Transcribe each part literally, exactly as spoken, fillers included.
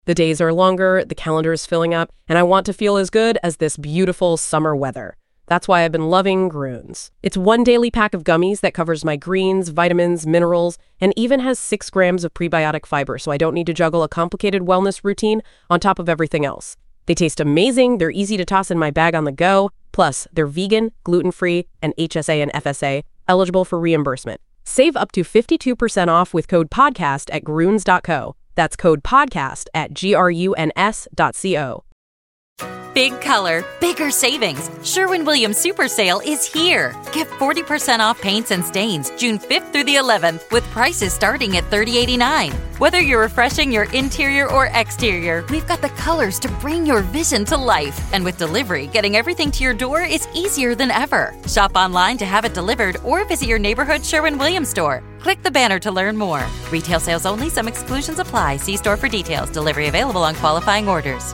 The days are longer, the calendar is filling up, and I want to feel as good as this beautiful summer weather. That's why I've been loving Grüns. It's one daily pack of gummies that covers my greens, vitamins, minerals, and even has six grams of prebiotic fiber, so I don't need to juggle a complicated wellness routine on top of everything else. They taste amazing, they're easy to toss in my bag on the go, plus they're vegan, gluten-free, and H S A and F S A, eligible for reimbursement. Save up to fifty-two percent off with code PODCAST at gruns dot co. That's code PODCAST at G R U N S dot C O. Big color, bigger savings. Sherwin-Williams Super Sale is here. Get forty percent off paints and stains June fifth through the eleventh with prices starting at thirty eighty-nine. Whether you're refreshing your interior or exterior, we've got the colors to bring your vision to life. And with delivery, getting everything to your door is easier than ever. Shop online to have it delivered or visit your neighborhood Sherwin-Williams store. Click the banner to learn more. Retail sales only. Some exclusions apply. See store for details. Delivery available on qualifying orders.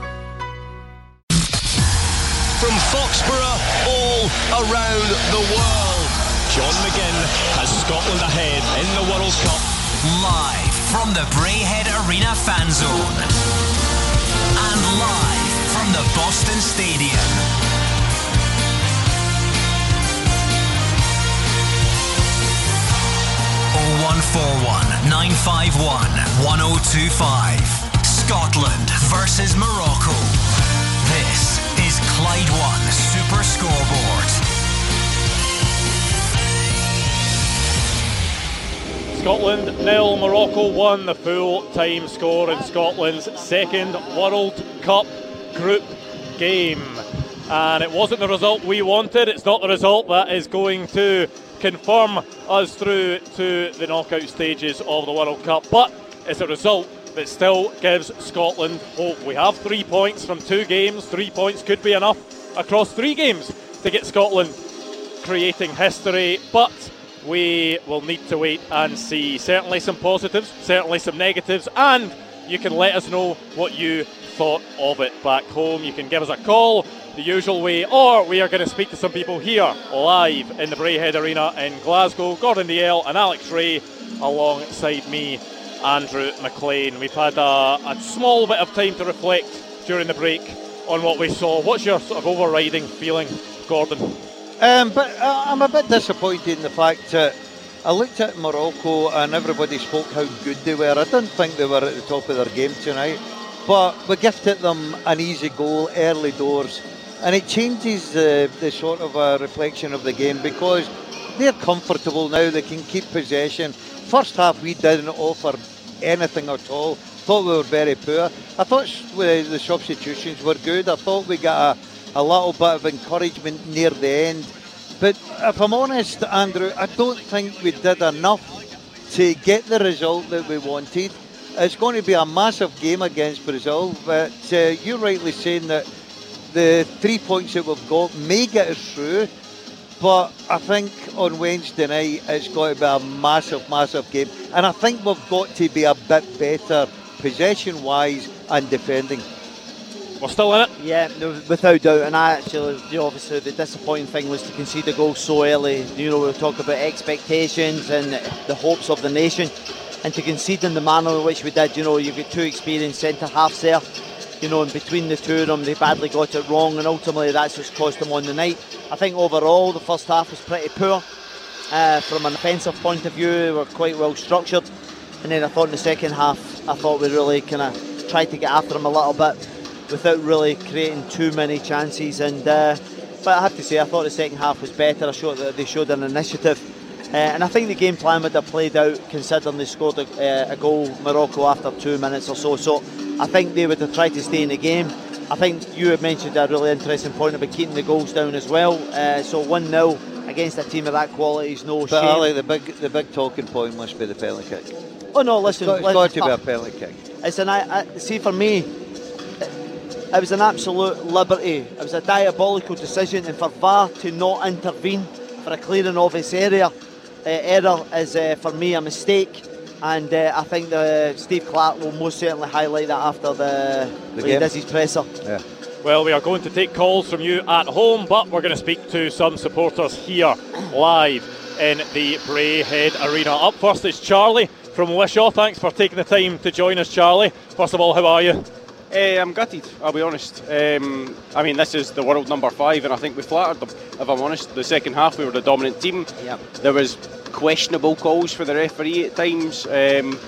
From Foxborough all around the world, John McGinn has Scotland ahead in the World Cup. Live from the Braehead Arena fan zone and live from the Boston Stadium. oh one four one, nine five one, one oh two five. Scotland versus Morocco. This is Clyde One Super Scoreboard. Scotland nil, Morocco one, the full-time score in Scotland's second World Cup group game. And it wasn't the result we wanted. It's not the result that is going to confirm us through to the knockout stages of the World Cup. But it's a result that still gives Scotland hope. We have three points from two games. Three points could be enough across three games to get Scotland creating history, but we will need to wait and see. Certainly some positives, certainly some negatives, and you can let us know what you thought of it back home. You can give us a call the usual way, or we are going to speak to some people here live in the Braehead Arena in Glasgow. Gordon Dalziel and Alex Rae alongside me, Andrew McLean. We've had a, a small bit of time to reflect during the break on what we saw. What's your sort of overriding feeling, Gordon? Um, but uh, I'm a bit disappointed in the fact that I looked at Morocco and everybody spoke how good they were. I didn't think they were at the top of their game tonight, but we gifted them an easy goal early doors, and it changes the, the sort of a reflection of the game because they're comfortable now. They can keep possession. First half we didn't offer anything at all. Thought we were very poor. I thought the substitutions were good. I thought we got a, a little bit of encouragement near the end. But if I'm honest, Andrew, I don't think we did enough to get the result that we wanted. It's going to be a massive game against Brazil, but uh, you're rightly saying that the three points that we've got may get us through. But I think on Wednesday night it's got to be a massive, massive game. And I think we've got to be a bit better possession-wise and defending. We're still in it? Yeah, no, without doubt. And I actually, you know, obviously the disappointing thing was to concede a goal so early. You know, we talk about expectations and the hopes of the nation. And to concede in the manner in which we did, you know, you've got two experienced centre-halves there. You know, and between the two of them, they badly got it wrong, and ultimately that's what's cost them on the night. I think overall the first half was pretty poor. Uh, from an offensive point of view, we were quite well structured. And then I thought in the second half, I thought we really kind of tried to get after them a little bit without really creating too many chances. And uh, but I have to say, I thought the second half was better. I showed that they showed an initiative. Uh, and I think the game plan would have played out considering they scored a, uh, a goal, Morocco, after two minutes or so. So I think they would have tried to stay in the game. I think you had mentioned a really interesting point about keeping the goals down as well. Uh, so one nil against a team of that quality is no but shame. But Ali, the big, the big talking point must be the penalty kick. Oh no, listen. It's got, it's got to be a penalty kick. It's an, I, I, see, for me, it, it was an absolute liberty. It was a diabolical decision, and for V A R to not intervene for a clear and obvious area, uh, error is, uh, for me, a mistake. And uh, I think the Steve Clarke will most certainly highlight that after the, the when he does his presser. Yeah. Well, we are going to take calls from you at home, but we're going to speak to some supporters here live in the Braehead Arena. Up first is Charlie from Wishaw. Thanks for taking the time to join us, Charlie. First of all, how are you? Uh, I'm gutted, I'll be honest. Um, I mean, this is the world number five, and I think we flattered them, if I'm honest. The second half, we were the dominant team. Yep. There was questionable calls for the referee at times. Um,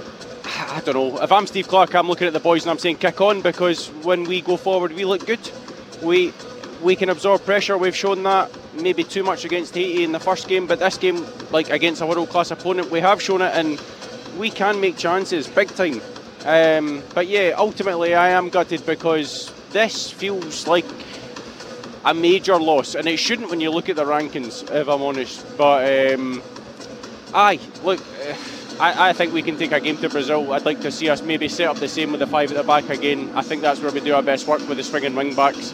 I don't know. If I'm Steve Clarke, I'm looking at the boys and I'm saying kick on, because when we go forward, we look good. We we can absorb pressure. We've shown that maybe too much against Haiti in the first game, but this game, like against a world-class opponent, we have shown it, and we can make chances, big time. Um, but yeah, ultimately I am gutted, because this feels like a major loss, and it shouldn't when you look at the rankings, if I'm honest. But um, aye, look, uh, I, I think we can take a game to Brazil. I'd like to see us maybe set up the same with the five at the back again. I think that's where we do our best work, with the swinging wing backs.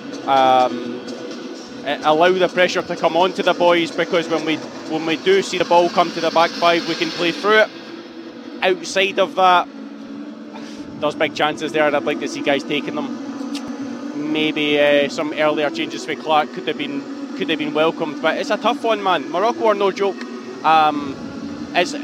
Um, allow the pressure to come on to the boys, because when we when we do see the ball come to the back five, we can play through it. Outside of that, there's big chances there, and I'd like to see guys taking them. Maybe uh, some earlier changes for Clarke could have been could have been welcomed, but it's a tough one, man. Morocco are no joke. Um, it's,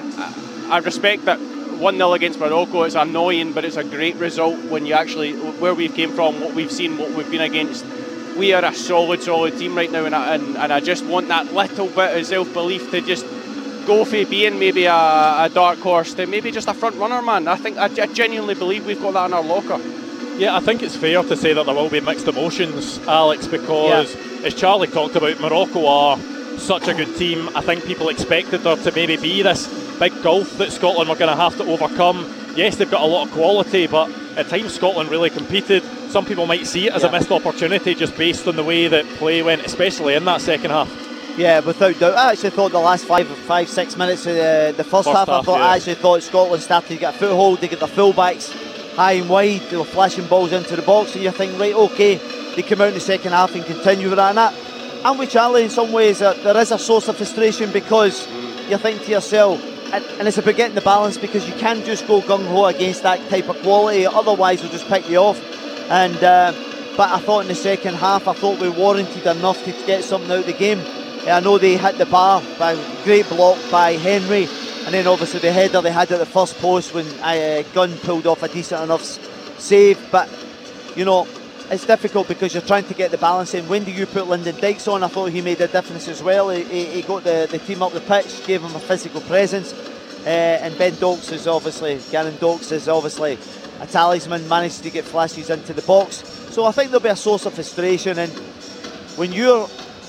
I respect that one nil against Morocco. It's annoying, but it's a great result when you actually, where we've came from, what we've seen, what we've been against. We are a solid, solid team right now, and I, and, and I just want that little bit of self-belief to just go for being maybe a, a dark horse to maybe just a front runner, man. I think I, I genuinely believe we've got that in our locker. Yeah, I think it's fair to say that there will be mixed emotions, Alex, because yeah. as Charlie talked about, Morocco are such a good team. I think people expected there to maybe be this big gulf that Scotland were going to have to overcome. Yes, they've got a lot of quality, but at times Scotland really competed. Some people might see it as yeah. a missed opportunity just based on the way that play went, especially in that second half. Yeah, without doubt. I actually thought the last five, five, six minutes of the, the first, first half, half, I thought yeah. I actually thought Scotland started to get a foothold. They get their full-backs high and wide. They were flashing balls into the box, and you're thinking, right, okay, they come out in the second half and continue with that. And that, and with Charlie, in some ways, uh, there is a source of frustration, because you think to yourself, and, and it's about getting the balance, because you can't just go gung-ho against that type of quality, otherwise they'll just pick you off. And uh, but I thought in the second half, I thought we warranted enough to get something out of the game. I know they hit the bar by a great block by Henry, and then obviously the header they had at the first post when uh, Gunn pulled off a decent enough save. But you know, it's difficult because you're trying to get the balance in. When do you put Lyndon Dykes on? I thought he made a difference as well. He, he, he got the, the team up the pitch, gave him a physical presence, uh, and Ben Dokes is obviously, Gannon Dokes is obviously a talisman, managed to get flashes into the box. So I think there'll be a source of frustration, and when you're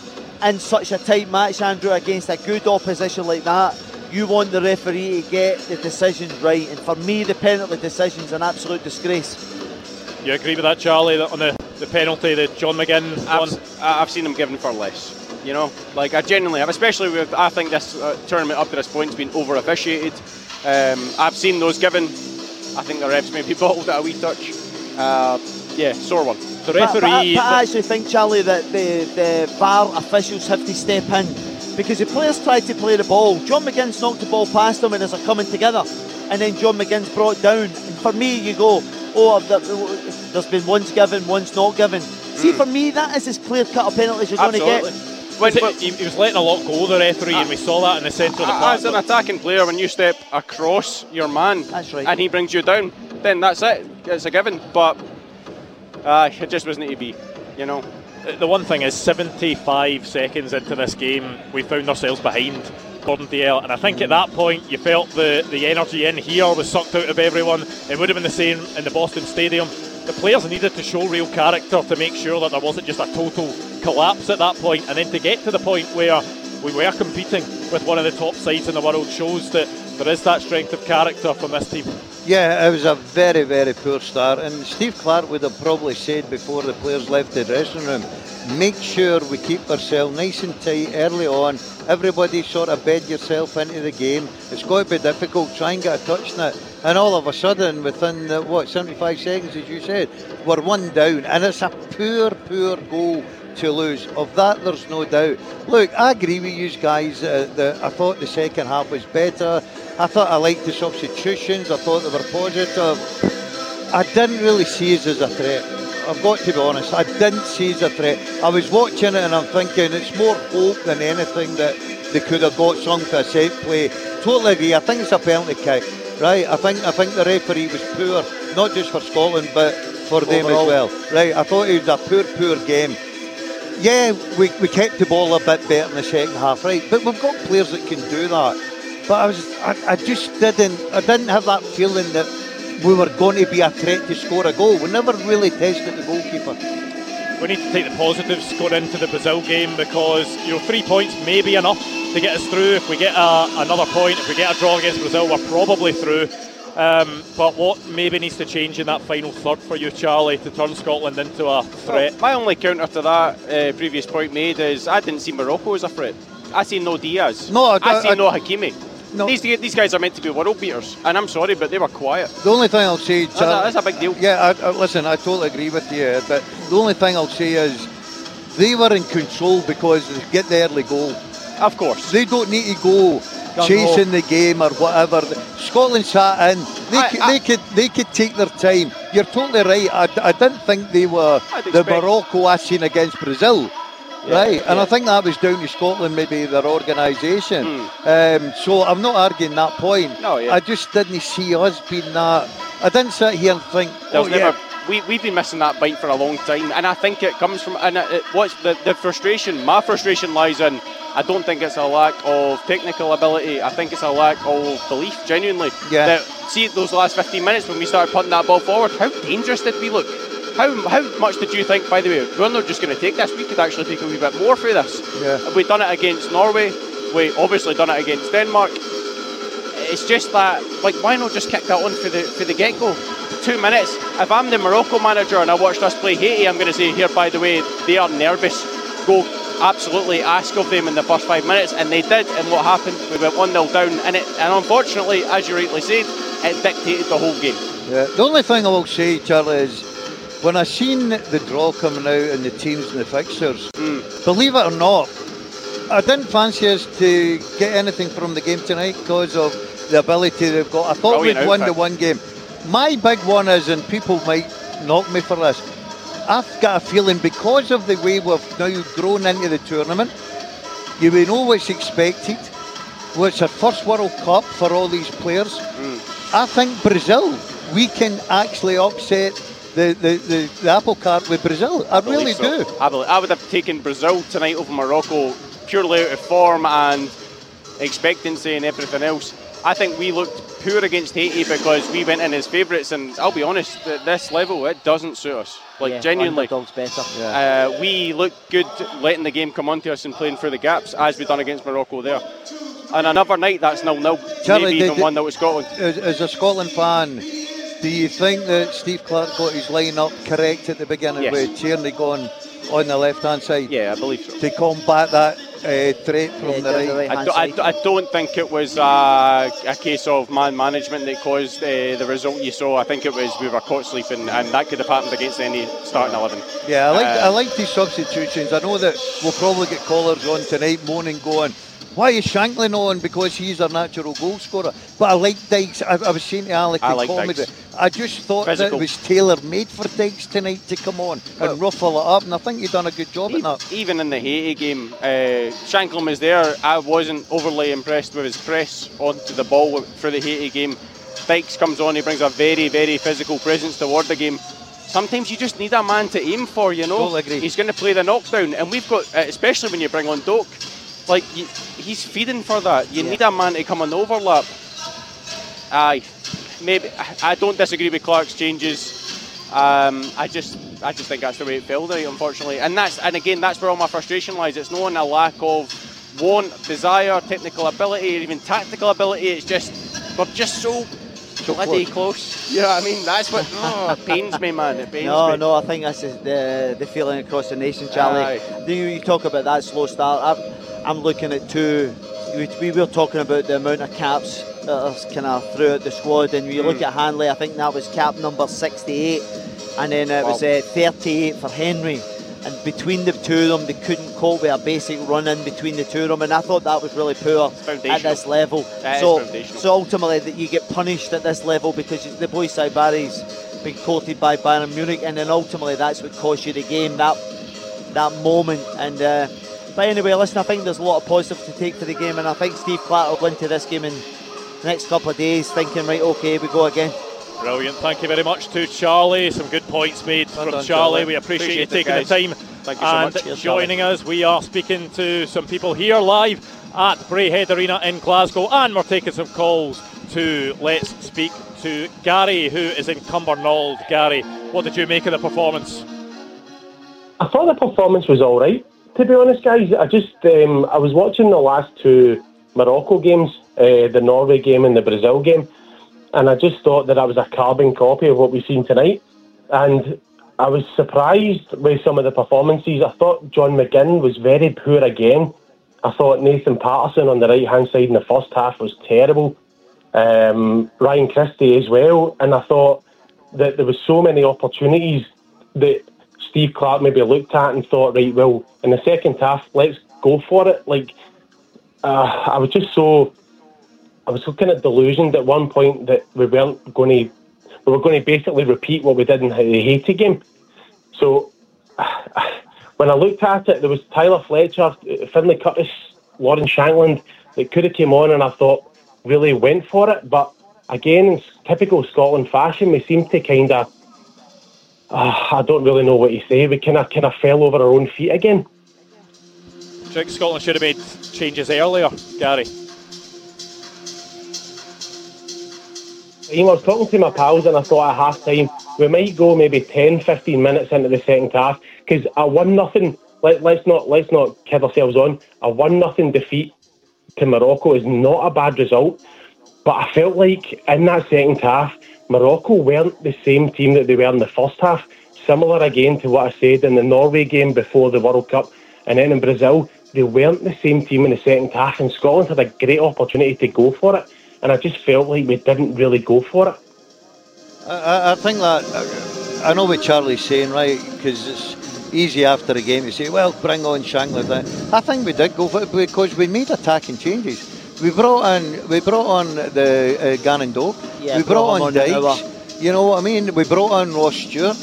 in such a tight match, Andrew, against a good opposition like that, you want the referee to get the decisions right, and for me the penalty decision's an absolute disgrace. You agree with that, Charlie, that on the, the penalty that John McGinn won? I've, I've seen him given for less, you know, like I genuinely have, especially with, I think this uh, tournament up to this point has been over officiated. um, I've seen those given. I think the refs maybe bottled it a wee touch. uh, yeah, sore one. The referee. But, but, but I actually think, Charlie, that the, the V A R officials have to step in, because the players tried to play the ball. John McGinn's knocked the ball past them and as they're coming together, and then John McGinn's brought down. And for me, you go, oh, there's been one's given, one's not given. Mm. See, for me, that is as clear-cut a penalty as you're going to get. When, when, he, he was letting a lot go, the referee, uh, and we saw that in the centre of the park. As an attacking player, when you step across your man, that's right, and he brings you down, then that's it. It's a given. But uh, it just wasn't to be, you know. The one thing is, seventy-five seconds into this game, we found ourselves behind Gordon Dalziel, and I think at that point you felt the, the energy in here was sucked out of everyone. It would have been the same in the Boston Stadium. The players needed to show real character to make sure that there wasn't just a total collapse at that point, and then to get to the point where we were competing with one of the top sides in the world shows that there is that strength of character from this team. Yeah, it was a very, very poor start, and Steve Clarke would have probably said before the players left the dressing room, make sure we keep ourselves nice and tight early on. Everybody sort of bed yourself into the game. It's got to be difficult, try and get a touch in it, and all of a sudden within the, what, seventy-five seconds, as you said, we're one down, and it's a poor, poor goal to lose. Of that there's no doubt. Look, I agree with you guys. Uh, the, I thought the second half was better. I thought I liked the substitutions. I thought they were positive. I didn't really see us as a threat. I've got to be honest, I didn't see us as a threat. I was watching it and I'm thinking it's more hope than anything that they could have got some for a set play. totally agree. I think it's a penalty kick, right? I think I think the referee was poor, not just for Scotland, but for them as well, right? I thought it was a poor, poor game. Yeah, we, we kept the ball a bit better in the second half, right? But we've got players that can do that. But I was, I, I just didn't, I didn't have that feeling that we were going to be a threat to score a goal. We never really tested the goalkeeper. We need to take the positives going into the Brazil game, because you know three points may be enough to get us through. If we get a, another point, if we get a draw against Brazil, we're probably through. Um, but what maybe needs to change in that final third for you, Charlie, to turn Scotland into a threat? Well, my only counter to that uh, previous point made is I didn't see Morocco as a threat. I see no Diaz. No, I, I, I see I, no Hakimi. No. These these guys are meant to be world beaters, and I'm sorry, but they were quiet. The only thing I'll say, That's, a, that's a big deal. Yeah, I, I, listen, I totally agree with you. But the only thing I'll say is they were in control because they get the early goal. Of course. They don't need to go chasing the game or whatever. Scotland sat in. They, I, could, I, they could they could take their time. You're totally right. I, I didn't think they were the Morocco I seen against Brazil. Yeah, right, yeah. And I think that was down to Scotland, maybe their organisation. Mm. Um, so I'm not arguing that point. No, yeah. I just didn't see us being that. I didn't sit here and think, oh, never, yeah. we, we've been missing that bite for a long time, and I think it comes from, and it, it, what's the, the frustration, my frustration lies in, I don't think it's a lack of technical ability, I think it's a lack of belief, genuinely. Yeah. That, see those last fifteen minutes when we started putting that ball forward, how dangerous did we look? How how much did you think, by the way, we're not just going to take this, we could actually take a wee bit more for this. Yeah. We've done it against Norway, we obviously done it against Denmark. It's just that, like, why not just kick that on for the for the get-go? Two minutes. If I'm the Morocco manager and I watched us play Haiti, I'm going to say, here, by the way, they are nervous. Go absolutely ask of them in the first five minutes, and they did, and what happened? We went one nil down, and it, and unfortunately, as you rightly said, it dictated the whole game. Yeah. The only thing I will say, Charlie, is when I seen the draw coming out and the teams and the fixtures, mm. believe it or not, I didn't fancy us to get anything from the game tonight because of the ability they've got. I thought Brilliant we'd won outfit. the one game. My big one is, and people might knock me for this, I've got a feeling because of the way we've now grown into the tournament, you will know what's expected. Well, it's our first World Cup for all these players. Mm. I think Brazil, we can actually upset The, the, the, the apple cart with Brazil. I, I really so. do. I, believe, I would have taken Brazil tonight over Morocco purely out of form and expectancy and everything else. I think we looked poor against Haiti because we went in as favourites, and I'll be honest, at this level it doesn't suit us. Like, yeah, genuinely. Underdogs better. Yeah. Uh, we looked good letting the game come onto us and playing through the gaps as we done against Morocco there. And another night that's nil nil. Maybe even one that was Scotland. As, as a Scotland fan, do you think that Steve Clarke got his line-up correct at the beginning, yes. with Tierney going on the left-hand side? Yeah, I believe so. To combat that uh, threat from yeah, the right. the right I, do, I, do, I don't think it was uh, a case of man management that caused uh, the result you saw. I think it was we were caught sleeping, and that could have happened against any starting eleven. Yeah, I like uh, I like these substitutions. I know that we'll probably get callers on tonight moaning, going, why is Shankland on? Because he's our natural goal scorer. But I like Dykes. I, I was saying to Alec I in like comedy, Dykes. I just thought Physical. that it was tailor-made for Dykes tonight to come on and ruffle it up, and I think you've done a good job e- in that. Even in the Haiti game, uh, Shankland was there. I wasn't overly impressed with his press onto the ball for the Haiti game. Dykes comes on, he brings a very, very physical presence toward the game. Sometimes you just need a man to aim for, you know. Totally agree. He's going to play the knockdown, and we've got, especially when you bring on Doak, like, you, he's feeding for that. You yeah. need a man to come on overlap. Aye, maybe I don't disagree with Clark's changes. Um, I just, I just think that's the way it fell tonight, unfortunately. And that's, and again, that's where all my frustration lies. It's not in a lack of want, desire, technical ability, or even tactical ability. It's just we're just so. So bloody close. close. You know what I mean? That's what oh, it pains me, man. It pains no, me. no, I think that's the the feeling across the nation, Charlie. Do you, you talk about that slow start? I'm, I'm looking at two. We, we were talking about the amount of caps that are kind of throughout the squad, and you mm. look at Hanley. I think that was cap number sixty-eight, and then it wow. was uh, thirty-eight for Henry. And between the two of them, they couldn't cope with a basic run in between the two of them, and I thought that was really poor at this level. That so, is so ultimately, that you get punished at this level because the boy Saibari's been courted by Bayern Munich, and then ultimately that's what cost you the game. That that moment, and uh, But anyway, listen, I think there's a lot of positive to take for the game, and I think Steve Clark will go into this game in the next couple of days thinking, right, okay, we go again. Brilliant. Thank you very much to Charlie. Some good points made well from done, Charlie. Charlie. We appreciate, Appreciate you it, taking guys. the time. Thank you so and much. Cheers, joining Charlie. us, we are speaking to some people here live at Braehead Arena in Glasgow, and we're taking some calls to Let's Speak to Gary, who is in Cumbernauld. Gary, what did you make of the performance? I thought the performance was all right, to be honest, guys. I just um, I was watching the last two Morocco games, uh, the Norway game and the Brazil game, and I just thought that that was a carbon copy of what we've seen tonight. And I was surprised with some of the performances. I thought John McGinn was very poor again. I thought Nathan Patterson on the right-hand side in the first half was terrible. Um, Ryan Christie as well. And I thought that there was so many opportunities that Steve Clark maybe looked at and thought, right, well, in the second half, let's go for it. Like, uh, I was just so... I was so kind of delusioned at one point that we weren't going to... We were going to basically repeat what we did in the Haiti game. So when I looked at it, there was Tyler Fletcher, Finlay Curtis, Lauren Shankland that could have came on, and I thought really went for it. But again, in typical Scotland fashion, we seemed to kind of, uh, I don't really know what you say, we kind of kind of fell over our own feet again. Do you think Scotland should have made changes earlier, Gary? I was talking to my pals and I thought at half time we might go maybe ten, fifteen minutes into the second half, because a one nothing, let, let's not let's not kid ourselves on, a one nothing defeat to Morocco is not a bad result, but I felt like in that second half Morocco weren't the same team that they were in the first half. Similar again to what I said in the Norway game before the World Cup, and then in Brazil, they weren't the same team in the second half, and Scotland had a great opportunity to go for it. And I just felt like we didn't really go for it. I, I think that, I know what Charlie's saying, right, because it's easy after a game to say, well, bring on Shankland. I think we did go for it because we made attacking changes. We brought in, we brought on the uh, Gannon Doak. Yeah, we brought, brought on, on Dykes. You know what I mean? We brought on Ross Stewart.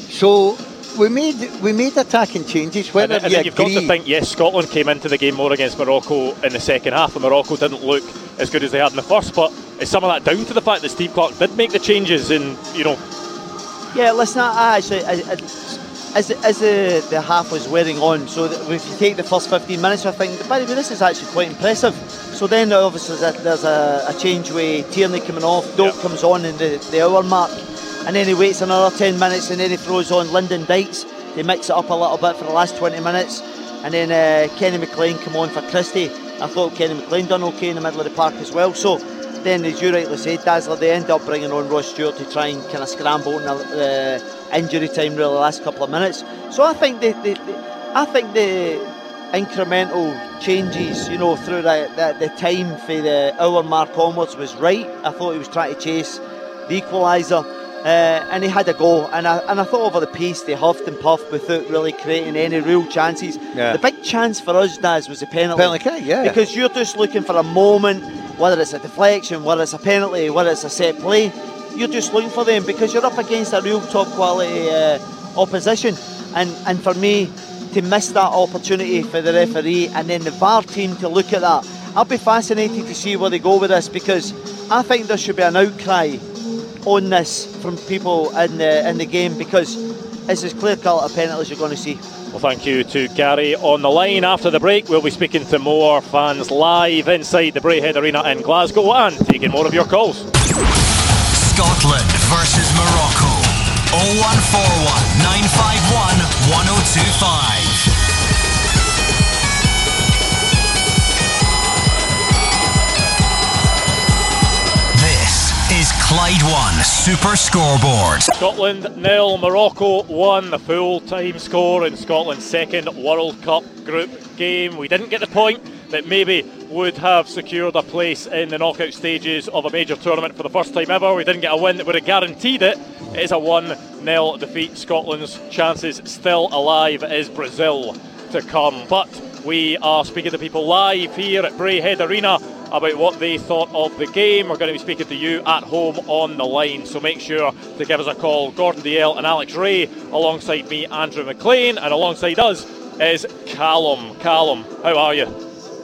So we made we made attacking changes. Whether and, and you you've got to think, yes, Scotland came into the game more against Morocco in the second half, and Morocco didn't look as good as they had in the first. But is some of that down to the fact that Steve Clark did make the changes? And you know, yeah, listen, I actually, I, I, as as the, the half was wearing on, so that if you take the first fifteen minutes, I think, by the way, this is actually quite impressive. So then obviously there's a, a change with Tierney coming off, Doak yep. comes on in the, the hour mark. And then he waits another ten minutes and then he throws on Lyndon Dykes. They mix it up a little bit for the last twenty minutes. And then uh, Kenny McLean come on for Christie. I thought Kenny McLean done okay in the middle of the park as well. So then, as you rightly said, Dazzler, they end up bringing on Ross Stewart to try and kind of scramble in the uh, injury time really the last couple of minutes. So I think the, the, the I think the incremental changes, you know, through the, the, the time for the hour mark onwards was right. I thought he was trying to chase the equaliser. Uh, and he had a go, and I, and I thought over the piece they huffed and puffed without really creating any real chances. Yeah. The big chance for us, Daz, was a penalty. Penalty kick, yeah. Because you're just looking for a moment, whether it's a deflection, whether it's a penalty, whether it's a set play, you're just looking for them because you're up against a real top quality uh, opposition. And, and for me, to miss that opportunity for the referee and then the V A R team to look at that, I'll be fascinated to see where they go with this, because I think there should be an outcry on this from people in the in the game, because it's as clear cut a penalty as you're going to see. Well, thank you to Gary on the line. After the break, we'll be speaking to more fans live inside the Braehead Arena in Glasgow and taking more of your calls. Scotland versus Morocco. oh one four one, nine five one, one oh two five. Is Clyde One Super Scoreboard. Scotland nil, Morocco one, the full-time score in Scotland's second World Cup group game. We didn't get the point that maybe would have secured a place in the knockout stages of a major tournament for the first time ever. We didn't get a win that would have guaranteed it. It is a one nil defeat. Scotland's chances still alive is Brazil to come. But we are speaking to people live here at Braehead Arena about what they thought of the game. We're going to be speaking to you at home on the line, so make sure to give us a call. Gordon Dalziel and Alex Ray alongside me, Andrew McLean, and alongside us is Callum. Callum, how are you?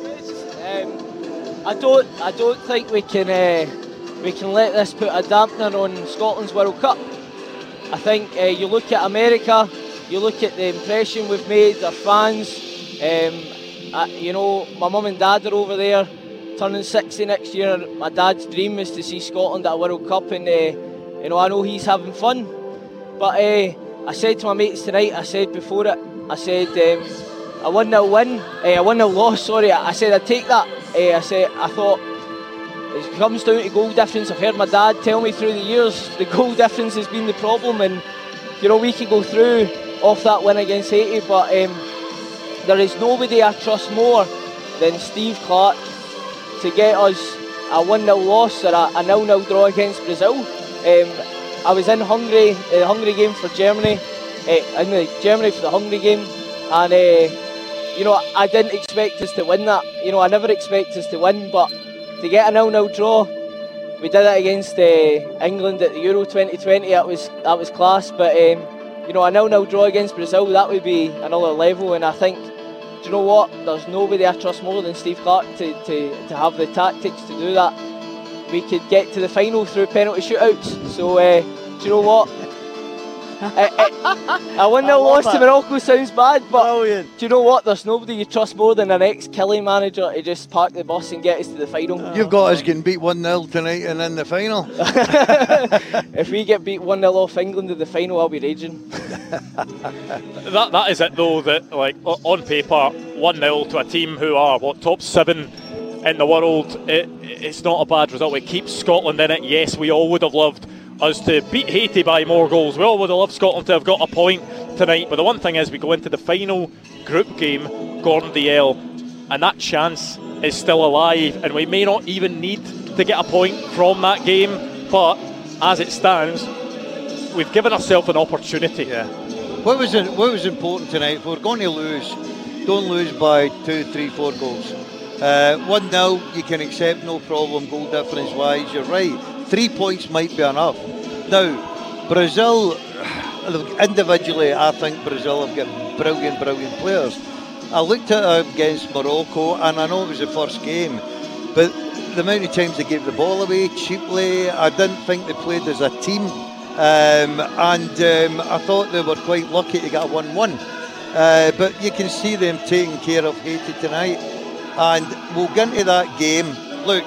Um, I don't, I don't think we can, uh, we can let this put a dampener on Scotland's World Cup. I think uh, you look at America, you look at the impression we've made, their fans. Um, uh, you know, my mum and dad are over there, turning sixty next year. My dad's dream is to see Scotland at a World Cup, and uh, you know, I know he's having fun. But uh, I said to my mates tonight, I said before it, I said um, a one nil win, uh, a one nil loss. Sorry, I said I'd take that. Uh, I said I thought. It comes down to goal difference. I've heard my dad tell me through the years the goal difference has been the problem, and you know, we could go through off that win against Haiti, but um, there is nobody I trust more than Steve Clarke to get us a one nil loss or a, a nil nil draw against Brazil. Um, I was in Hungary, the Hungary game for Germany, uh, in the Germany for the Hungary game, and uh, you know, I didn't expect us to win that. You know, I never expect us to win, but to get a nil nil draw, we did it against uh, England at the Euro twenty twenty. That was that was class. But um, you know, a nil nil draw against Brazil, that would be another level. And I think, do you know what? There's nobody I trust more than Steve Clarke to, to, to have the tactics to do that. We could get to the final through penalty shootouts. So uh, do you know what? I, I, I one nil loss to Morocco sounds bad, but Brilliant. Do you know what? There's nobody you trust more than an ex-Killie manager to just park the bus and get us to the final. You've got us getting beat one nil tonight and in the final. If we get beat one nil off England in the final, I'll be raging. that That is it though, that like on paper, one nil to a team who are, what, top seven in the world, it, it's not a bad result. It keeps Scotland in it. Yes, we all would have loved us to beat Haiti by more goals. We all would have loved Scotland to have got a point tonight, but the one thing is we go into the final group game, Gordon Dalziel, and that chance is still alive, and we may not even need to get a point from that game, but as it stands, we've given ourselves an opportunity. Yeah. What was it, what was important tonight? If we're going to lose, don't lose by two, three, four goals. Uh, one nil you can accept, no problem, goal difference wise, you're right. Three points might be enough. Now, Brazil, individually, I think Brazil have got brilliant, brilliant players. I looked at it against Morocco, and I know it was the first game, but the amount of times they gave the ball away cheaply, I didn't think they played as a team, um, and um, I thought they were quite lucky to get a one one. Uh, but you can see them taking care of Haiti tonight, and we'll get into that game. Look,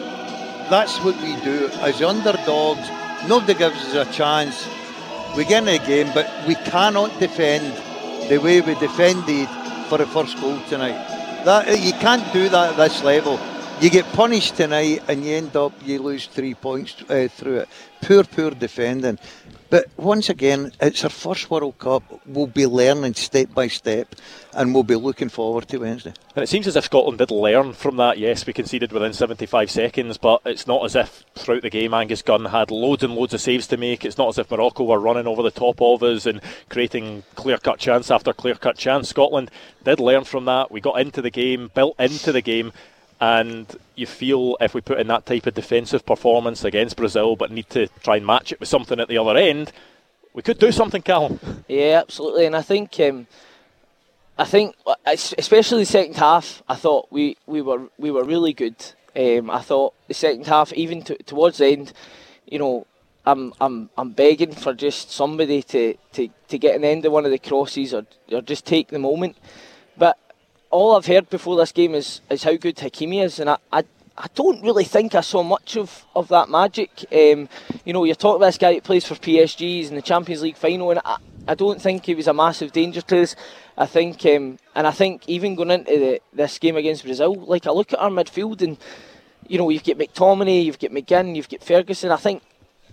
that's what we do as underdogs. Nobody gives us a chance. We get in a game, but we cannot defend the way we defended for the first goal tonight. That you can't do that at this level. You get punished tonight, and you end up you lose three points uh, through it. Poor, poor defending. But once again, it's our first World Cup. We'll be learning step by step, and we'll be looking forward to Wednesday. And it seems as if Scotland did learn from that. Yes, we conceded within seventy-five seconds, but it's not as if throughout the game Angus Gunn had loads and loads of saves to make. It's not as if Morocco were running over the top of us and creating clear-cut chance after clear-cut chance. Scotland did learn from that. We got into the game, built into the game, and you feel if we put in that type of defensive performance against Brazil but need to try and match it with something at the other end, we could do something, Callum. Yeah, absolutely. And I think um, I think especially the second half, I thought we, we were we were really good. Um, I thought the second half, even to, towards the end, you know, I'm I'm I'm begging for just somebody to, to, to get an end of one of the crosses or or just take the moment. But all I've heard before this game is, is how good Hakimi is, and I, I I don't really think I saw much of, of that magic. Um, you know, you're talking about this guy that plays for P S G's in the Champions League final, and I, I don't think he was a massive danger to us. I think, um, and I think even going into the, this game against Brazil, like I look at our midfield, and you know, you've got McTominay, you've got McGinn, you've got Ferguson. I think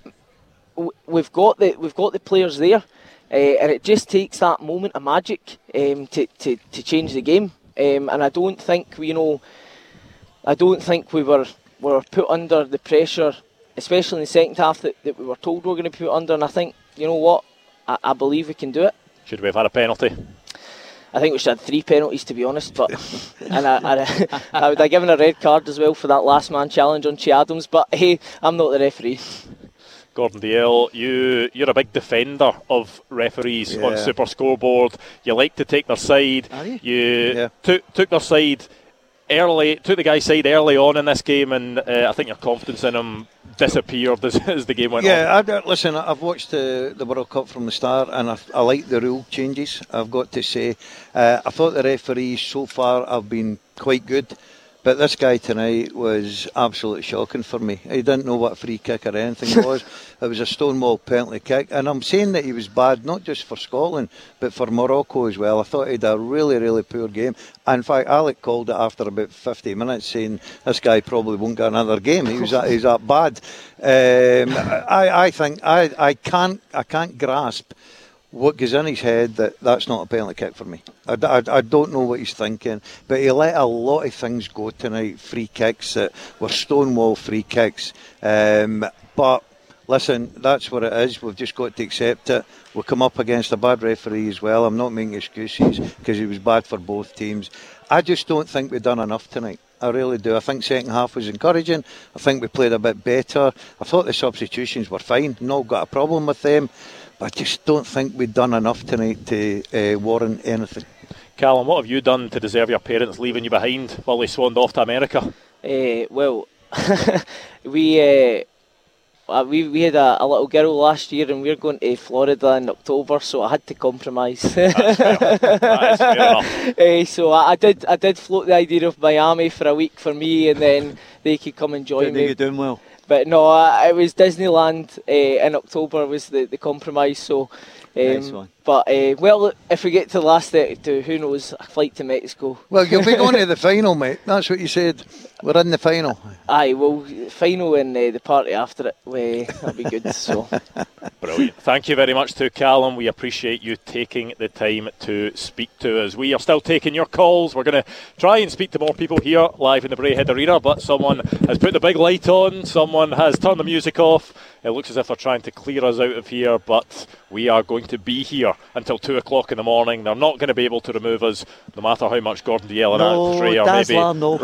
we've got the we've got the players there, uh, and it just takes that moment of magic um, to, to to change the game. Um, and I don't think we, you know, I don't think we were we were put under the pressure, especially in the second half that, that we were told we were going to be put under. And I think, you know what, I, I believe we can do it. Should we have had a penalty? I think we should have had three penalties, to be honest. But and I, I, I would have given a red card as well for that last man challenge on Che Adams. But hey, I'm not the referee. Gordon Dalziel, you, you're a big defender of referees Yeah. on Super Scoreboard. You like to take their side. Are you? You Yeah. took took their side early, took the guy's side early on in this game, and uh, I think your confidence in him disappeared as, as the game went on. Yeah, I, I- listen, I've watched the, the World Cup from the start, and I, I like the rule changes, I've got to say. Uh, I thought the referees so far have been quite good, but this guy tonight was absolutely shocking for me. He didn't know what a free kick or anything was. It was a stonewall penalty kick, and I'm saying that he was bad, not just for Scotland, but for Morocco as well. I thought he had a really, really poor game. In fact, Alec called it after about fifty minutes, saying this guy probably won't get another game. He was that, he's that bad. Um, I, I think I, I can't I can't grasp what goes in his head that that's not a penalty kick for me. I, I, I don't know what he's thinking, but he let a lot of things go tonight, free kicks that were stonewall free kicks. Um, but listen, that's what it is. We've just got to accept it. We'll come up against a bad referee as well. I'm not making excuses because he was bad for both teams. I just don't think we've done enough tonight. I really do. I think second half was encouraging. I think we played a bit better. I thought the substitutions were fine. Not got a problem with them. But I just don't think we've done enough tonight to uh, warrant anything. Callum, what have you done to deserve your parents leaving you behind while they swanned off to America? Uh, well, we, uh, uh, we we had a, a little girl last year, and we were going to Florida in October, so I had to compromise. That's fair. That is fair enough. Uh, so I, I did I did float the idea of Miami for a week for me, and then they could come and join Think me. you're doing well. But no, uh, it was Disneyland uh, in October was the, the compromise. So, um, Nice one. But uh, well, look, if we get to the last thirty-two, who knows? A flight to Mexico. Well, you'll be going to the final, mate. That's what you said. We're in the final. Aye, well, final and uh, the party after it, uh, that'll be good. So, Brilliant. Thank you very much to Callum. We appreciate you taking the time to speak to us. We are still taking your calls. We're going to try and speak to more people here live in the Braehead Arena, but someone has put the big light on, someone has turned the music off. It looks as if they're trying to clear us out of here, but we are going to be here until two o'clock in the morning. They're not going to be able to remove us, no matter how much Gordon Dalziel and No, Trey are maybe. Dazzler, no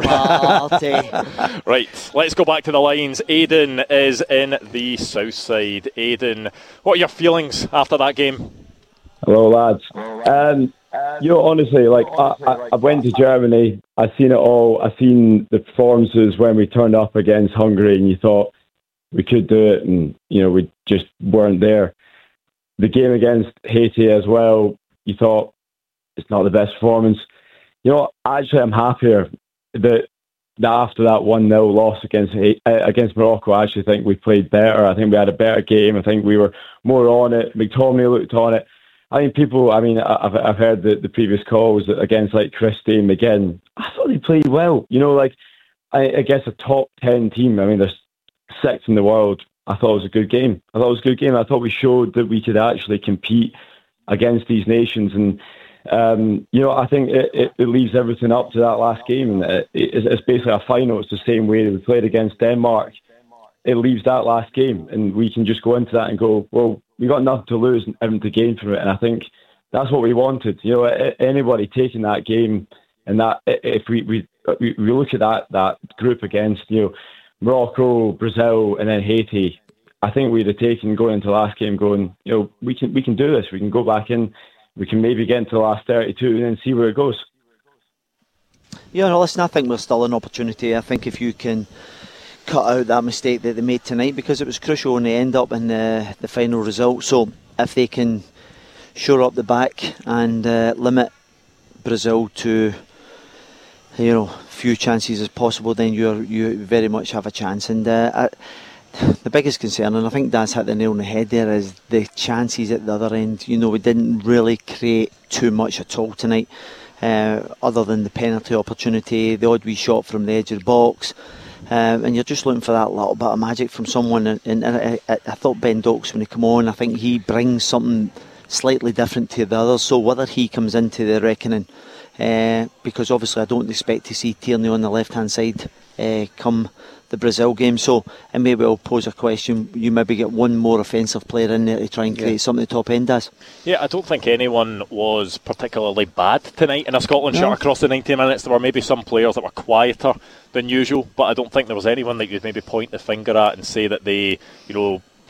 party. Right, let's go back to the lines. Aidan is in the south side. Aidan, what are your feelings after that game? Hello, lads. Um, you know, honestly, like I, I, I went to Germany. I seen it all. I seen the performances when we turned up against Hungary, and you thought we could do it, and you know we just weren't there. The game against Haiti as well. You thought it's not the best performance. You know, actually, I'm happier that. that after that one nil loss against uh, against Morocco, I actually think we played better. I think we had a better game. I think we were more on it. McTominay looked on it. I think people, I mean, I've, I've heard the, the previous calls against like Christie and McGinn. I thought they played well. You know, like, I, I guess a top ten team. I mean, they're sixth in the world. I thought it was a good game. I thought it was a good game. I thought we showed that we could actually compete against these nations. And Um, you know, I think it, it, it leaves everything up to that last game, and it, it, it's basically a final. It's the same way that we played against Denmark. It leaves that last game, and we can just go into that and go, well, we got nothing to lose and everything to gain from it. And I think that's what we wanted. You know, anybody taking that game, and that if we we we look at that that group against, you know, Morocco, Brazil, and then Haiti, I think we'd have taken going into the last game, going, you know, we can we can do this. We can go back in. We can maybe get into the last thirty-two and then see where it goes. Yeah, no, listen, I think we're still an opportunity. I think if you can cut out that mistake that they made tonight, because it was crucial and they end up in the, the final result. So if they can shore up the back and uh, limit Brazil to, you know, few chances as possible, then you you very much have a chance. And uh, I, the biggest concern, and I think Daz hit the nail on the head there, is the chances at the other end. You know, we didn't really create too much at all tonight, uh, other than the penalty opportunity, the odd wee shot from the edge of the box, um, and you're just looking for that little bit of magic from someone. And, and I, I, I thought Ben Dokes, when he come on, I think he brings something slightly different to the others. So whether he comes into the reckoning, uh, because obviously I don't expect to see Tierney on the left hand side uh, come the Brazil game, so it may well pose a question. You maybe get one more offensive player in there to try and create yeah. something at the top end does. Yeah, I don't think anyone was particularly bad tonight in a Scotland no. shirt across the ninety minutes. There were maybe some players that were quieter than usual, but I don't think there was anyone that you'd maybe point the finger at and say that they, you know,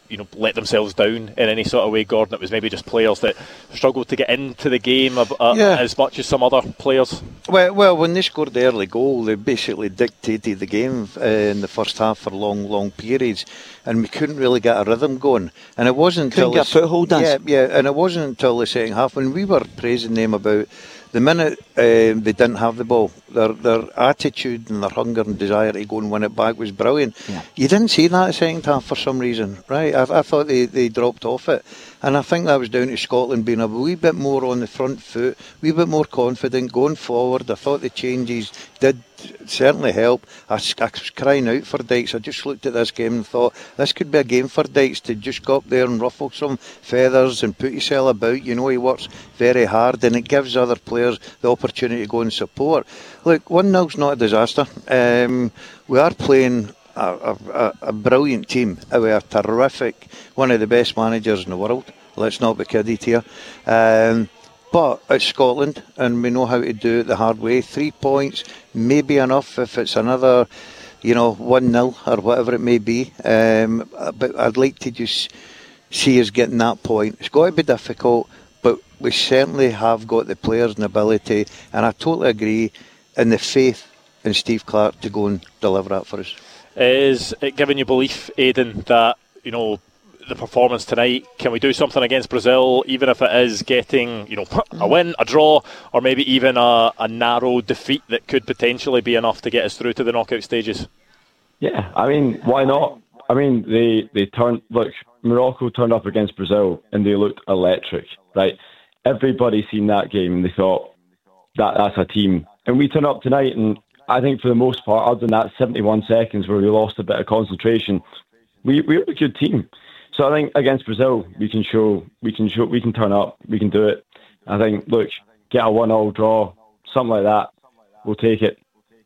you know, let themselves down in any sort of way, Gordon? It was maybe just players that struggled to get into the game uh, yeah. as much as some other players. Well, well, when they scored the early goal, they basically dictated the game uh, in the first half for long, long periods, and we couldn't really get a rhythm going. And it wasn't couldn't until get foothold. Yeah, yeah, and it wasn't until the second half when we were praising them about the minute um, they didn't have the ball, their their attitude and their hunger and desire to go and win it back was brilliant. Yeah. You didn't see that the second half for some reason, right? I, I thought they, they dropped off it. And I think that was down to Scotland being a wee bit more on the front foot, a wee bit more confident, going forward. I thought the changes did certainly help. I, I was crying out for Dykes. I just looked at this game and thought, this could be a game for Dykes to just go up there and ruffle some feathers and put himself about. You know, he works very hard and it gives other players the opportunity to go and support. Look, one nil's not a disaster. Um, we are playing A, a, a brilliant team. We are terrific, one of the best managers in the world. Let's not be kidded here. Um, but it's Scotland, and we know how to do it the hard way. Three points, maybe enough if it's another, you know, one nil or whatever it may be. Um, but I'd like to just see us getting that point. It's got to be difficult, but we certainly have got the players and ability, and I totally agree in the faith in Steve Clarke to go and deliver that for us. Is it giving you belief, Aidan, that, you know, the performance tonight, can we do something against Brazil, even if it is getting, you know, a win, a draw, or maybe even a, a narrow defeat that could potentially be enough to get us through to the knockout stages? Yeah, I mean, why not? I mean, they, they turned, look, Morocco turned up against Brazil and they looked electric, right? Everybody seen that game and they thought, that that's a team. And we turn up tonight and I think for the most part, other than that seventy-one seconds where we lost a bit of concentration, we we're a good team. So I think against Brazil, we can show, we can show, we can turn up, we can do it. I think, look, get a one-all draw, something like that, we'll take it.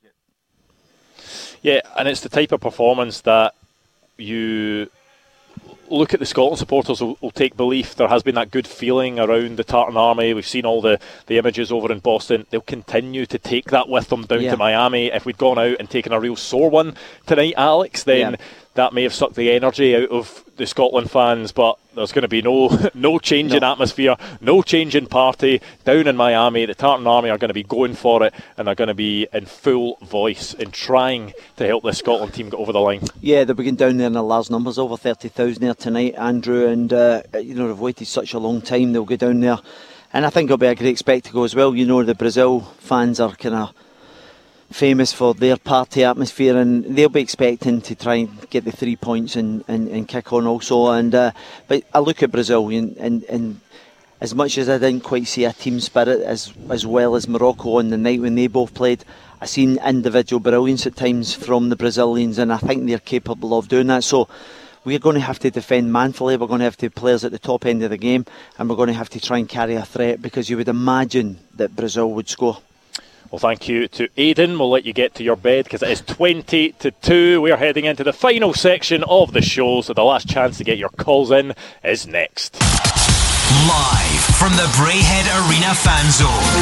Yeah, and it's the type of performance that you look at. The Scotland supporters will, will take belief. There has been that good feeling around the Tartan Army. We've seen all the, the images over in Boston. They'll continue to take that with them down yeah. to Miami. If we'd gone out and taken a real sore one tonight, Alex, then yeah. that may have sucked the energy out of the Scotland fans, but there's going to be no no change no. in atmosphere, no change in party. Down in Miami, the Tartan Army are going to be going for it, and they're going to be in full voice in trying to help this Scotland team get over the line. Yeah, they'll be going down there in the large numbers, over thirty thousand there tonight, Andrew, and uh, you know, they've waited such a long time. They'll go down there, and I think it'll be a great spectacle as well. You know, the Brazil fans are kind of famous for their party atmosphere, and they'll be expecting to try and get the three points and, and, and kick on also. And uh, but I look at Brazil, and, and, and as much as I didn't quite see a team spirit as as well as Morocco on the night when they both played, I seen individual brilliance at times from the Brazilians, and I think they're capable of doing that. So we're going to have to defend manfully. We're going to have to have players at the top end of the game, and we're going to have to try and carry a threat, because you would imagine that Brazil would score. Well, thank you to Aidan. We'll let you get to your bed because it is twenty to two. We're heading into the final section of the show, so the last chance to get your calls in is next. Live from the Braehead Arena fan zone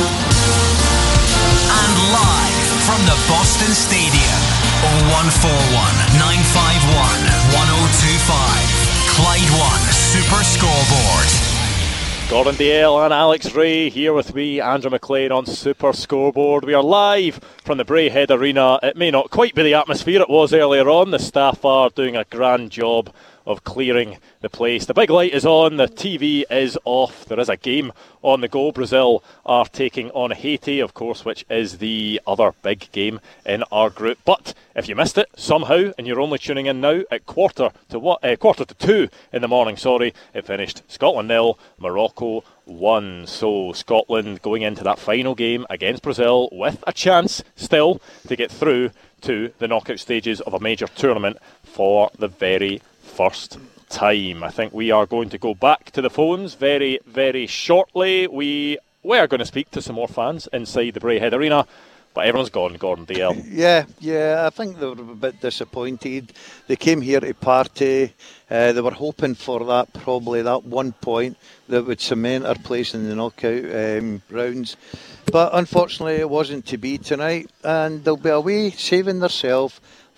and live from the Boston Stadium. oh one four one, nine five one, one oh two five. Clyde One Super Scoreboard. Gordon Dalziel and Alex Ray here with me, Andrew McLean on Super Scoreboard. We are live from the Braehead Arena. It may not quite be the atmosphere it was earlier on. The staff are doing a grand job of clearing the place. The big light is on, the T V is off. There is a game on the go. Brazil are taking on Haiti, of course, which is the other big game in our group. But if you missed it somehow and you're only tuning in now at quarter to what uh, quarter to two in the morning, sorry, it finished Scotland nil, Morocco one. So Scotland going into that final game against Brazil with a chance still to get through to the knockout stages of a major tournament for the very first time. I think we are going to go back to the phones very, very shortly. We we are going to speak to some more fans inside the Braehead Arena, but everyone's gone, Gordon Dalziel. Yeah, yeah, I think they were a bit disappointed. They came here to party. Uh, they were hoping for that, probably that one point that would cement our place in the knockout um, rounds. But unfortunately, it wasn't to be tonight, and they'll be away saving themselves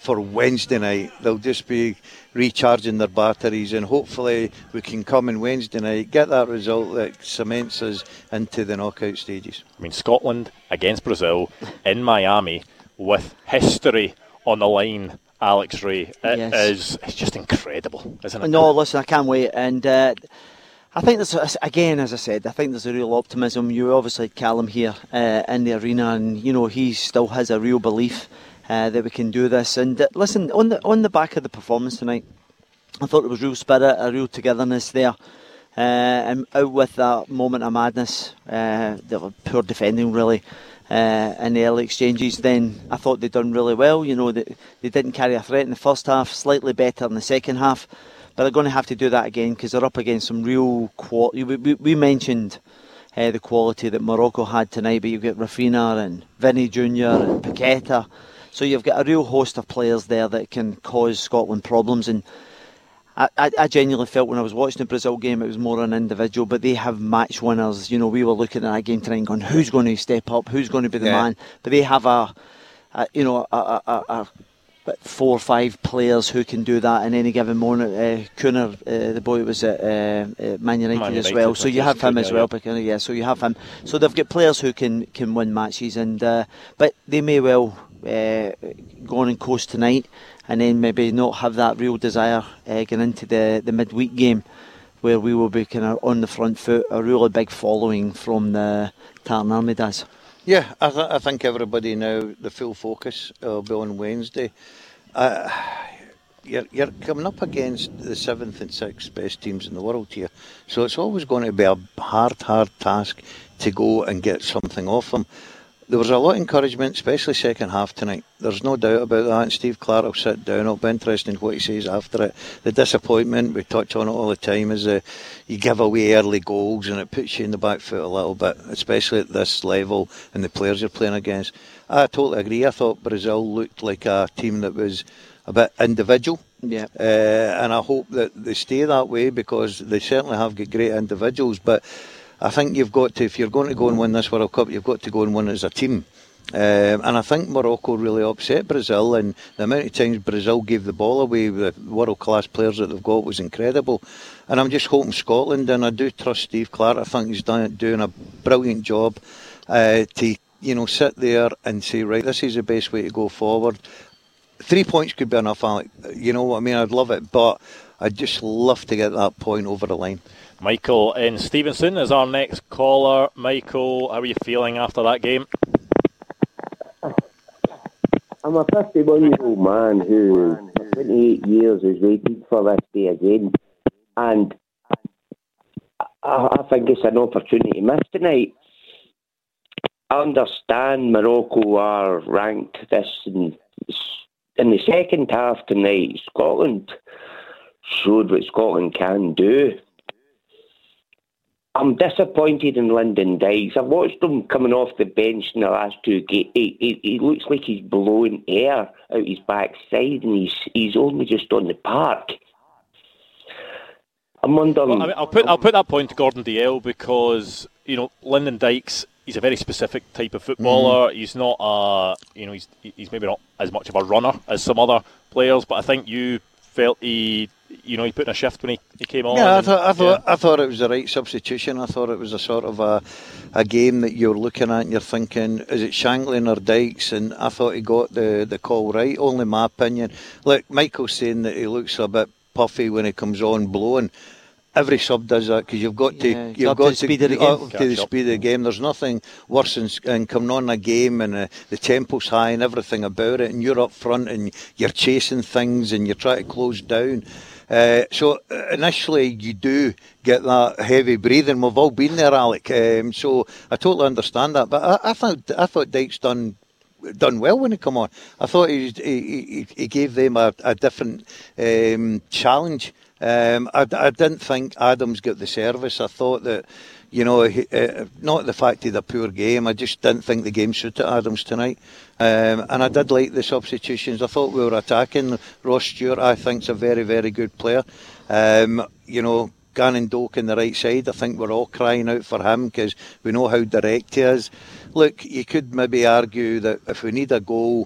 for Wednesday night. They'll just be recharging their batteries, and hopefully we can come on Wednesday night, get that result that cements us into the knockout stages. I mean, Scotland against Brazil in Miami with history on the line, Alex Ray. It Yes. is it's just incredible, isn't it? No, listen, I can't wait. And uh, I think there's, again, as I said, I think there's a real optimism. You obviously had Callum here uh, in the arena, and you know he still has a real belief uh, that we can do this. And uh, listen, on the on the back of the performance tonight, I thought there was real spirit, a real togetherness there. Uh, and out with that moment of madness, uh, they were poor defending really uh, in the early exchanges. Then I thought they'd done really well. You know, they, they didn't carry a threat in the first half, slightly better in the second half. But they're going to have to do that again because they're up against some real quality. We, we, we mentioned uh, the quality that Morocco had tonight, but you've got Rafinha and Vinny Junior and Paqueta. So you've got a real host of players there that can cause Scotland problems. And I, I, I genuinely felt when I was watching the Brazil game it was more an individual, but they have match winners. You know, we were looking at that game tonight and going, who's going to step up, who's going to be the Yeah. man? But they have a, a you know, a, a, a, a four or five players who can do that in any given moment. Uh, Cooner, uh, the boy who was at uh, uh, Man United Man as United, well, so you have him as yeah, well. yeah. But, uh, yeah, so you have him. So they've got players who can, can win matches, and uh, but they may well uh, go on and coast tonight, and then maybe not have that real desire uh, going into the, the midweek game, where we will be kind of on the front foot, a really big following from the Tartan Army does. Yeah, I, th- I think everybody now, the full focus will be on Wednesday. Uh, you're, you're coming up against the seventh and sixth best teams in the world here, so it's always going to be a hard, hard task to go and get something off them. There was a lot of encouragement, especially second half tonight. There's no doubt about that, and Steve Clark will sit down. It'll be interesting what he says after it. The disappointment, we touch on it all the time, is uh, you give away early goals and it puts you in the back foot a little bit, especially at this level and the players you're playing against. I totally agree. I thought Brazil looked like a team that was a bit individual. Yeah. Uh, and I hope that they stay that way, because they certainly have got great individuals, but I think you've got to, if you're going to go and win this World Cup, you've got to go and win as a team. Um, and I think Morocco really upset Brazil, and the amount of times Brazil gave the ball away with the world-class players that they've got was incredible. And I'm just hoping Scotland, and I do trust Steve Clark, I think he's done, doing a brilliant job uh, to, you know, sit there and say, right, this is the best way to go forward. Three points could be enough, Alec. You know what I mean? I'd love it, but I'd just love to get that point over the line. Michael in Stevenson is our next caller. Michael, how are you feeling after that game? I'm a fifty-one-year-old man who, for twenty-eight years, has waited for this day again. And I, I think it's an opportunity missed tonight. I understand Morocco are ranked this in, in the second half tonight. Scotland showed what Scotland can do. I'm disappointed in Lyndon Dykes. I've watched him coming off the bench in the last two games. He, he, he looks like he's blowing air out his backside, and he's he's only just on the park. I'm wondering. Well, I mean, I'll put I'll put that point to Gordon Dalziel, because you know Lyndon Dykes, he's a very specific type of footballer. Mm. He's not a you know he's he's maybe not as much of a runner as some other players, but I think you felt he. You know, he put in a shift when he, he came on. Yeah, I and, thought I thought yeah. I thought it was the right substitution. I thought it was a sort of a a game that you're looking at and you're thinking, is it Shankland or Dykes? And I thought he got the, the call right. Only my opinion. Look, Michael's saying that he looks a bit puffy when he comes on blowing. Every sub does that, because you've got to Yeah, you've up got to the speed of the up game. to the speed of the game. There's nothing worse than, than coming on a game and uh, the tempo's high and everything about it, and you're up front and you're chasing things and you're trying to close down. Uh, so initially you do get that heavy breathing. We've all been there, Alec. Um, so I totally understand that. But I, I thought I thought Dykes done done well when he come on. I thought he he, he gave them a, a different um, challenge. Um, I, I didn't think Adams got the service. I thought that, you know, he, uh, not the fact he had a poor game. I just didn't think the game suited Adams tonight. Um, and I did like the substitutions. I thought we were attacking. Ross Stewart, I think, is a very, very good player. Um, you know, Gannon Doak on the right side, I think we're all crying out for him because we know how direct he is. Look, you could maybe argue that if we need a goal,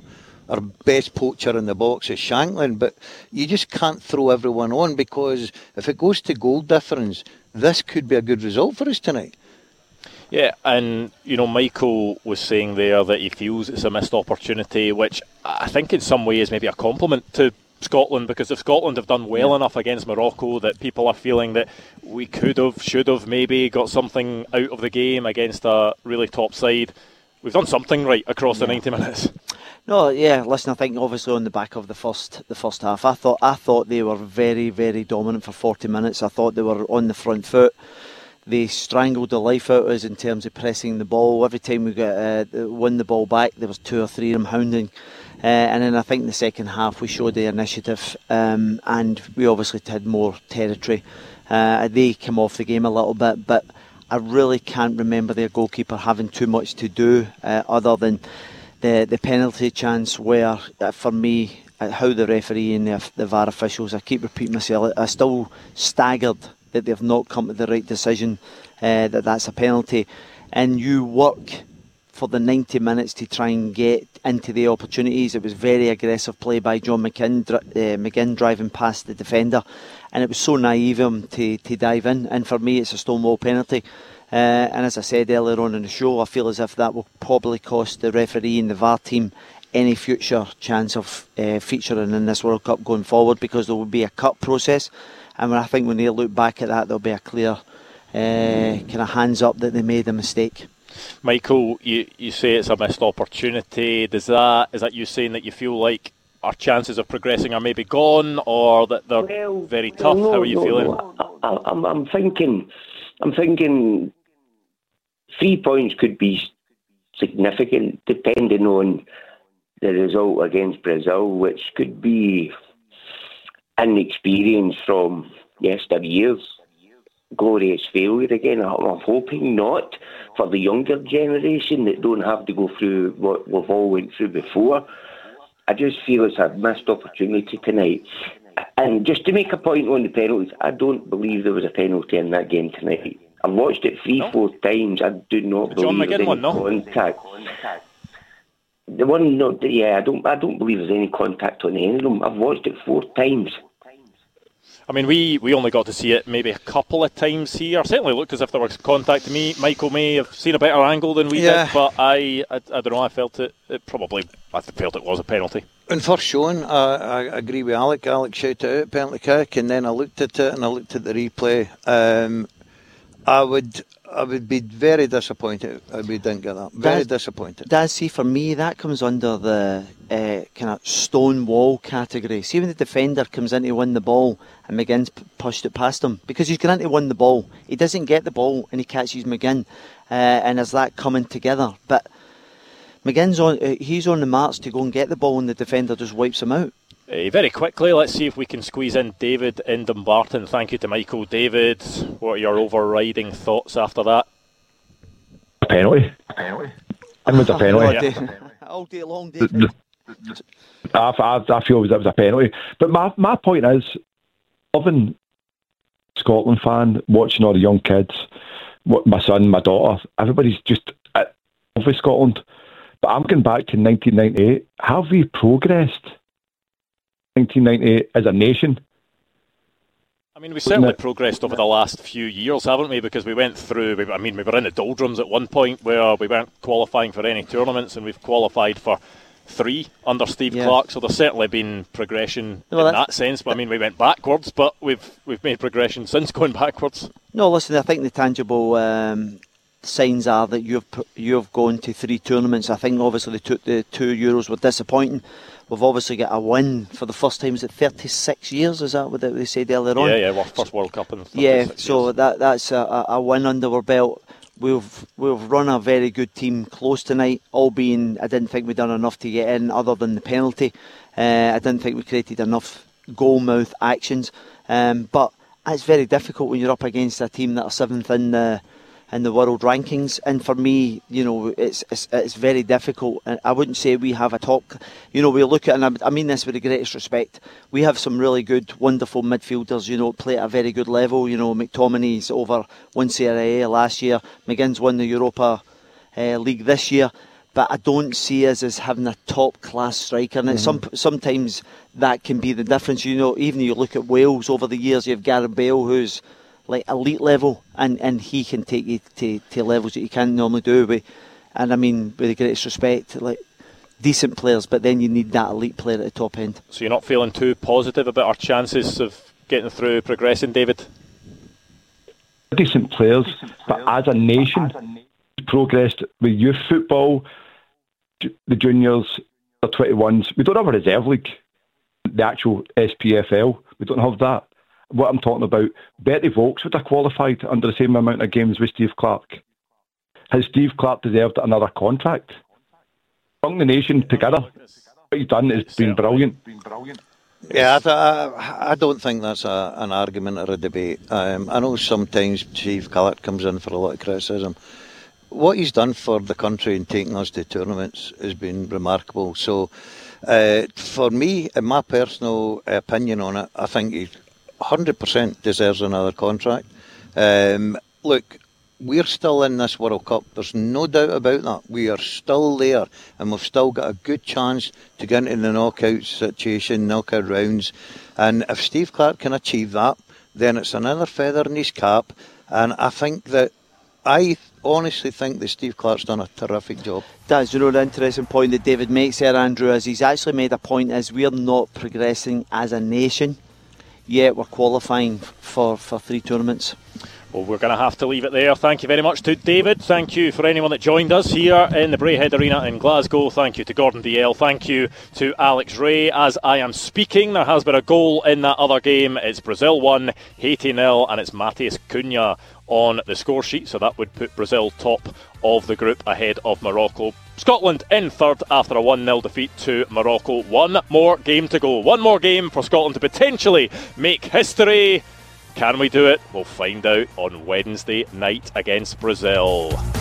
our best poacher in the box is Shankland, but you just can't throw everyone on, because if it goes to goal difference, this could be a good result for us tonight. Yeah, and you know, Michael was saying there that he feels it's a missed opportunity, which I think in some ways maybe a compliment to Scotland, because if Scotland have done well yeah. enough against Morocco that people are feeling that we could have, should have maybe got something out of the game against a really top side, we've done something right across yeah. the ninety minutes. No, yeah. Listen, I think obviously on the back of the first the first half, I thought I thought they were very, very dominant for forty minutes. I thought they were on the front foot. They strangled the life out of us in terms of pressing the ball. Every time we got uh, won the ball back, there was two or three of them hounding. Uh, and then I think in the second half we showed the initiative, um, and we obviously had more territory. Uh, they came off the game a little bit, but I really can't remember their goalkeeper having too much to do uh, other than the the penalty chance where, uh, for me, uh, how the referee and the, the V A R officials, I keep repeating myself, I still staggered that they've not come to the right decision, uh, that that's a penalty. And you work for the ninety minutes to try and get into the opportunities. It was very aggressive play by John McGinn, uh, McGinn driving past the defender, and it was so naive of him to, to dive in. And for me, it's a stonewall penalty. Uh, and as I said earlier on in the show, I feel as if that will probably cost the referee and the V A R team any future chance of uh, featuring in this World Cup going forward, because there will be a cut process. And I think when they look back at that, there'll be a clear uh, kind of hands up that they made a mistake. Michael, you, you say it's a missed opportunity. Does that is that you saying that you feel like our chances of progressing are maybe gone, or that they're well, very tough? No, How are you no, feeling? No. I, I'm, I'm thinking, I'm thinking, three points could be significant depending on the result against Brazil, which could be inexperience from yesteryear's glorious failure again. I'm hoping not, for the younger generation that don't have to go through what we've all went through before. I just feel it's a missed opportunity tonight. And just to make a point on the penalties, I don't believe there was a penalty in that game tonight. I've watched it three, no. four times. I do not the believe there's any one, no? contact. The one, no, yeah, I don't, I don't believe there's any contact on any of them. I've watched it four times. I mean, we, we only got to see it maybe a couple of times here. Certainly looked as if there was contact to me. Michael may have seen a better angle than we yeah. did, but I, I I don't know, I felt it, it probably, I felt it was a penalty. And first showing, uh, I agree with Alec. Alec shouted out penalty kick, and then I looked at it and I looked at the replay. Um, I would I would be very disappointed if we didn't get that. Very that's, disappointed. That's, see, for me, that comes under the uh, kind of stone wall category. See, when the defender comes in to win the ball and McGinn's p- pushed it past him, because he's going to win the ball. He doesn't get the ball and he catches McGinn, uh, and there's that coming together. But McGinn's on, uh, he's on the march to go and get the ball, and the defender just wipes him out. Uh, very quickly, let's see if we can squeeze in David in Dumbarton. Thank you to Michael. David, what are your overriding thoughts after that? A penalty. A penalty. It was a penalty. All day, all day long, David. I, I, I feel that was a penalty. But my, my point is, loving Scotland fan, watching all the young kids, my son, my daughter, everybody's just at over Scotland. But I'm going back to nineteen ninety-eight. Have we progressed? nineteen ninety-eight as a nation. I mean, we certainly progressed over the last few years, haven't we? Because we went through, we, I mean, we were in the doldrums at one point where we weren't qualifying for any tournaments, and we've qualified for three under Steve yeah. Clarke, so there's certainly been progression well, in that sense. But I mean, we went backwards, but we've we've made progression since going backwards. No, listen, I think the tangible um, signs are that you've you've gone to three tournaments. I think obviously they took the two Euros were disappointing. We've obviously got a win for the first time. Is it thirty-six years? Is that what they said earlier on? Yeah, yeah, well, first World Cup in thirty-six yeah. So years. that that's a, a win under our belt. We've we've run a very good team close tonight. All being, I didn't think we'd done enough to get in, other than the penalty. Uh, I didn't think we created enough goal mouth actions. Um, but it's very difficult when you're up against a team that are seventh in the in the world rankings, and for me, you know, it's it's, it's very difficult. I wouldn't say we have a top, you know, we look at, and I mean this with the greatest respect, we have some really good, wonderful midfielders, you know, play at a very good level. You know, McTominay's over one Serie A last year, McGinn's won the Europa uh, League this year, but I don't see us as having a top class striker. And mm-hmm. some sometimes that can be the difference. You know, even you look at Wales over the years, you have Gareth Bale, who's like elite level, and, and he can take you to, to levels that you can't normally do. With, and I mean, with the greatest respect, like decent players, but then you need that elite player at the top end. So you're not feeling too positive about our chances of getting through, progressing, David? Decent players, but as a nation, progressed with youth football, the juniors, the twenty-ones. We don't have a reserve league, the actual S P F L. We don't have that. What I'm talking about, Bertie Vogts would have qualified under the same amount of games with Steve Clarke. Has Steve Clarke deserved another contract? Bring the nation together. What he's done has been brilliant. Yeah, I, I don't think that's a, an argument or a debate. Um, I know sometimes Steve Clarke comes in for a lot of criticism. What he's done for the country in taking us to tournaments has been remarkable. So, uh, for me, in my personal opinion on it, I think he one hundred percent deserves another contract. Um, look, we're still in this World Cup. There's no doubt about that. We are still there, and we've still got a good chance to get into the knockout situation, knockout rounds. And if Steve Clarke can achieve that, then it's another feather in his cap. And I think that, I honestly think that Steve Clarke's done a terrific job. That's, you know, the interesting point that David makes there, Andrew, is he's actually made a point is we're not progressing as a nation, yet we're qualifying for, for three tournaments. Well, we're going to have to leave it there. Thank you very much to David. Thank you for anyone that joined us here in the Braehead Arena in Glasgow. Thank you to Gordon D L. Thank you to Alex Ray. As I am speaking, there has been a goal in that other game. It's Brazil one, Haiti nil, and it's Matheus Cunha on the score sheet. So that would put Brazil top of the group ahead of Morocco. Scotland in third after a one nil defeat to Morocco. One more game to go. One more game for Scotland to potentially make history. Can we do it? We'll find out on Wednesday night against Brazil.